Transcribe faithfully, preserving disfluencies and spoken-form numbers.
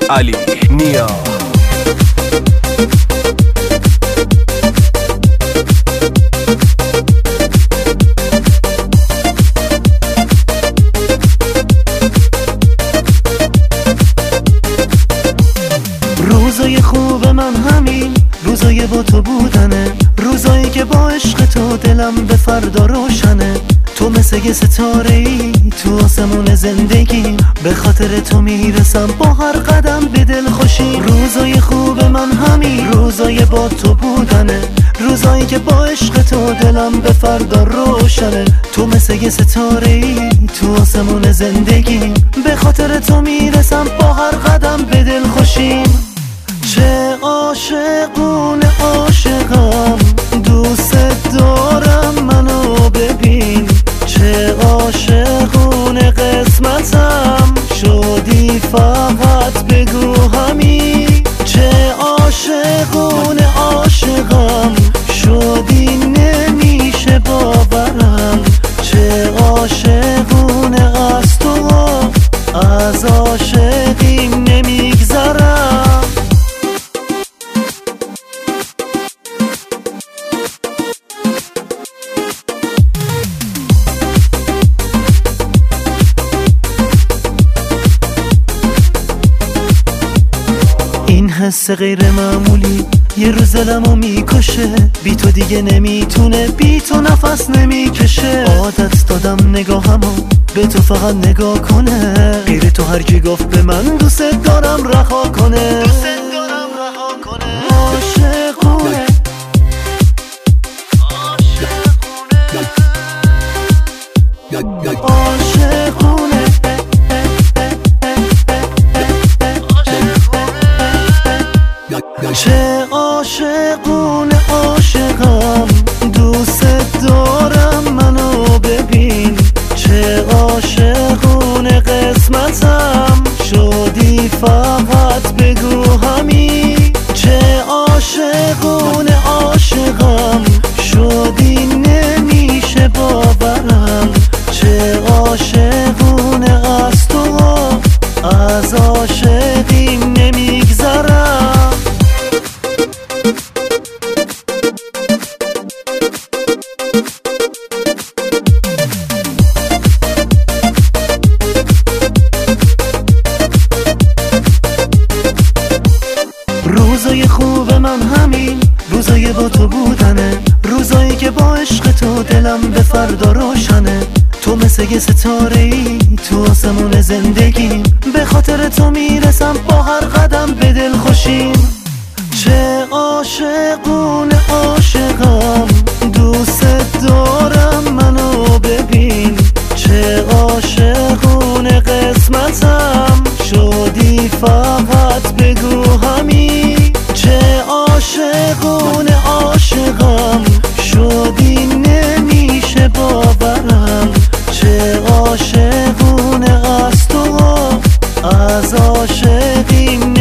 علی نیا. روزای خوب من همین روزای با تو بودنه، روزایی که با عشق تو دلم به فردا روشنه. تو مثل یه ستاره ای تو آسمون زندگی، به خاطر تو میرسم با هر قدم به دل خوشی. روزای خوب من همین روزای با تو بودنه، روزایی که با عشق تو دلم به فردا روشنه. تو مثل یه ستاره ای تو آسمون زندگی، به خاطر تو میرسم با هر قدم به دل خوشیم. چه عاشقونه عاشقم، دوست دارم منو ببین. چه عاشقونه قسمتم، شدی فقط بگو همین. چه عاشقونه عاشقم، شدی نمیشه باورم. چه عاشقونه از تو، از عاشقیم نمیگذرم. این حس غیر معمولی یه روز دلمو میکشه، بی تو دیگه نمیتونه، بی تو نفس نمیکشه. عادت دادم نگاهمو به تو فقط نگاه کنه، غیر تو هر کی گفت به من دوست دارم رها کنه. دوست دارم رها کنه. عاشقونه عاشقونه چه عاشقونه عاشقم، دوست دارم منو ببین. چه عاشقونه قسمتم، شدی فقط بگو همین. چه عاشقونه عاشقم، شدی نمیشه باورم. چه عاشقونه از تو، از عاشقیم نمیگذرم. روزای خوب من همین روزای با تو بودنه، روزایی که با عشق تو دلم به فردا روشنه. تو مثل یه ستاره ای تو آسمون زندگی، به خاطر تو میرسم با هر قدم به دل خوشیم. چه عاشقونه عاشقم، دوست دارم منو ببین. چه عاشقونه قسمتم، شدی فقط بگو همین. چه عاشقونه عاشقم، شدی نمیشه باورم. چه عاشقونه از تو، از عاشقیم